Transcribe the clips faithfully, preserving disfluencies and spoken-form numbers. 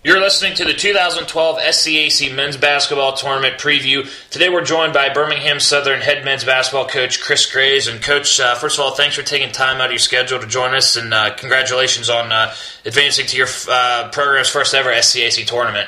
You're listening to the two thousand twelve S C A C Men's Basketball Tournament Preview. Today we're joined by Birmingham Southern head men's basketball coach Chris Graves. And Coach, uh, first of all, thanks for taking time out of your schedule to join us, and uh, congratulations on uh, advancing to your uh, program's first ever S C A C tournament.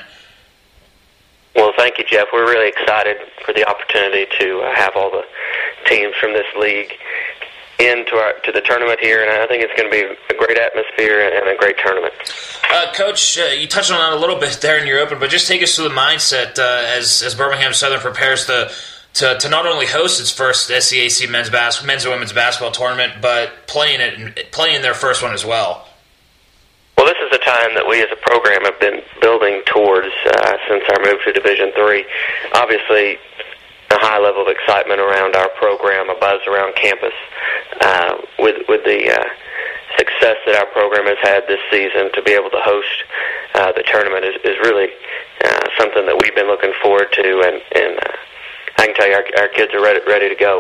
Well, thank you, Jeff. We're really excited for the opportunity to uh, have all the teams from this league into our to the tournament here, and I think it's going to be a great atmosphere and a great tournament. Uh, Coach, uh, you touched on it a little bit there in your open, but just take us through the mindset uh, as as Birmingham Southern prepares to, to to not only host its first S C A C men's bas- men's and women's basketball tournament, but playing it playing their first one as well. Well, this is a time that we as a program have been building towards uh, since our move to Division three. Obviously, a high level of excitement around our program, a buzz around campus uh, with with the uh, success that our program has had this season. To be able to host uh, the tournament is, is really uh, something that we've been looking forward to, and, and uh, I can tell you our, our kids are ready, ready to go.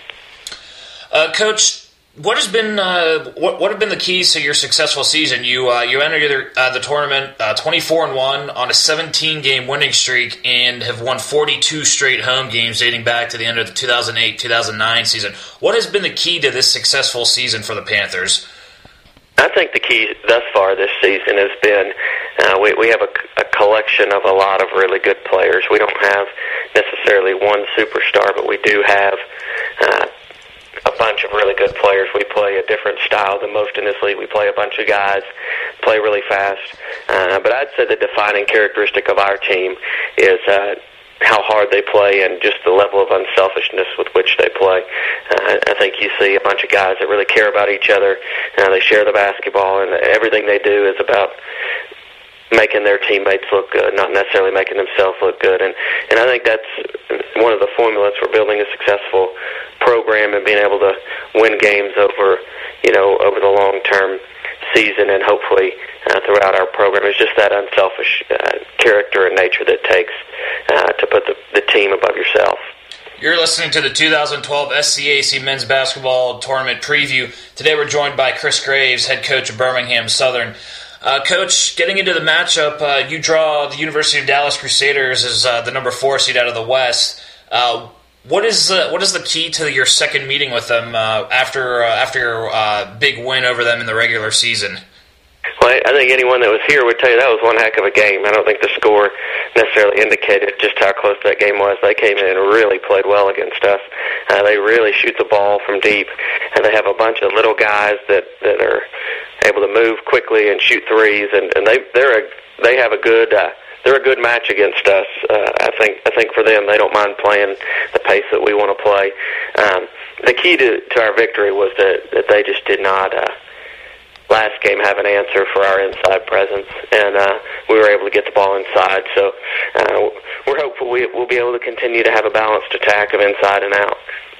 Uh, Coach, what has been uh, what what have been the keys to your successful season? You uh, you entered the, uh, the tournament uh, twenty-four and one on a seventeen game winning streak and have won forty-two straight home games dating back to the end of the two thousand eight two thousand nine season. What has been the key to this successful season for the Panthers? I think the key thus far this season has been uh, we, we have a, a collection of a lot of really good players. We don't have necessarily one superstar, but we do have uh, a bunch of really good players. We play a different style than most in this league. We play a bunch of guys, play really fast. Uh, but I'd say the defining characteristic of our team is uh, how hard they play and just the level of unselfishness with which they play. Uh, I think you see a bunch of guys that really care about each other. Uh, they share the basketball, and everything they do is about making their teammates look good, not necessarily making themselves look good. And, and I think that's one of the formulas for building a successful program and being able to win games over, you know, over the long-term season and hopefully uh, throughout our program is just that unselfish uh, character and nature that it takes uh, to put the, the team above yourself. You're listening to the two thousand twelve S C A C Men's Basketball Tournament Preview. Today we're joined by Chris Graves, head coach of Birmingham Southern. Uh, Coach, getting into the matchup, uh, you draw the University of Dallas Crusaders as uh, the number four seed out of the West. Uh, what is uh, what is the key to your second meeting with them uh, after uh, after your uh, big win over them in the regular season? Well, I think anyone that was here would tell you that was one heck of a game. I don't think the score necessarily indicated just how close that game was. They came in and really played well against us. Uh, they really shoot the ball from deep, and they have a bunch of little guys that, that are able to move quickly and shoot threes, and, and they they're a, they have a good uh, they're a good match against us. Uh, I think I think for them, they don't mind playing the pace that we want to play. Um, the key to, to our victory was that, that they just did not. Uh, last game have an answer for our inside presence, and uh, we were able to get the ball inside. So uh, we're hopeful we, we'll be able to continue to have a balanced attack of inside and out.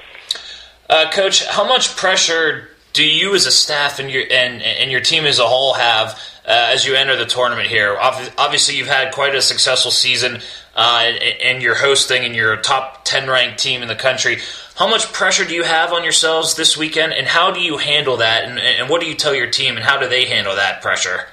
Uh, Coach, how much pressure do you as a staff and your and, and your team as a whole have uh, as you enter the tournament here? Obviously, you've had quite a successful season, uh, and, and you're hosting, and you're a top ten ranked team in the country. How much pressure do you have on yourselves this weekend, and how do you handle that, and, and what do you tell your team, and how do they handle that pressure?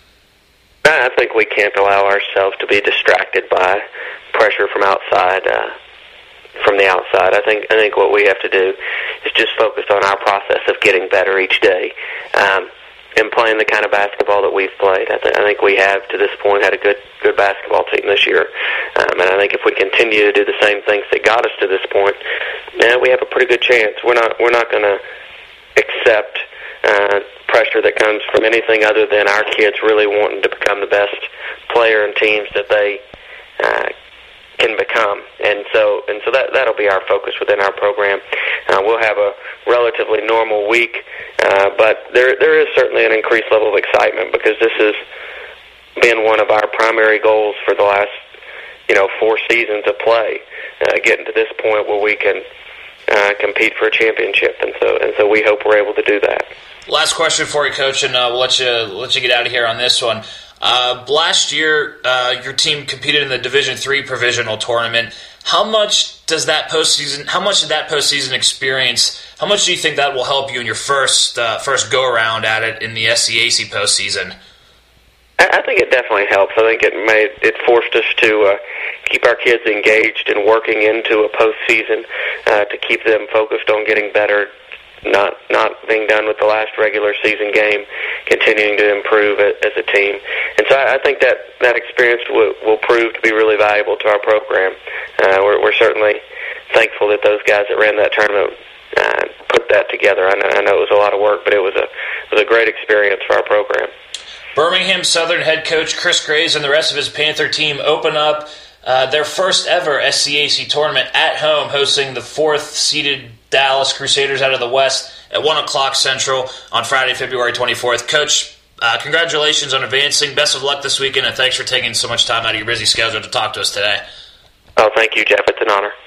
I think we can't allow ourselves to be distracted by pressure from outside, uh, from the outside. I think I think what we have to do is just focus on our process of getting better each day, um, and playing the kind of basketball that we've played. I, th- I think we have, to this point, had a good good basketball team this year. Um, and I think if we continue to do the same things that got us to this point, man, we have a pretty good chance. We're not we're not going to accept uh, pressure that comes from anything other than our kids really wanting to become the best player and teams that they uh, can become, and so and so that that'll be our focus within our program. Uh, we'll have a relatively normal week, uh, but there there is certainly an increased level of excitement because this has been one of our primary goals for the last you know four seasons of play, uh, getting to this point where we can uh, compete for a championship, and so and so we hope we're able to do that. Last question for you, Coach, and uh, we'll let you let you get out of here on this one. Uh, last year, uh, your team competed in the Division three provisional tournament. How much does that postseason? How much did that postseason experience? How much do you think that will help you in your first uh, first go around at it in the S C A C postseason? I think it definitely helps. I think it made it forced us to uh, keep our kids engaged and working into a postseason, uh, to keep them focused on getting better, not not being done with the last regular season game, continuing to improve as a team. And so I think that that experience will, will prove to be really valuable to our program. Uh, we're, we're certainly thankful that those guys that ran that tournament uh, put that together. I know, I know it was a lot of work, but it was a it was a great experience for our program. Birmingham Southern head coach Chris Graves and the rest of his Panther team open up uh, their first ever S C A C tournament at home, hosting the fourth-seeded Dallas Crusaders out of the West at one o'clock Central on Friday, February twenty-fourth. Coach, uh, congratulations on advancing. Best of luck this weekend, and thanks for taking so much time out of your busy schedule to talk to us today. Oh, thank you, Jeff. It's an honor.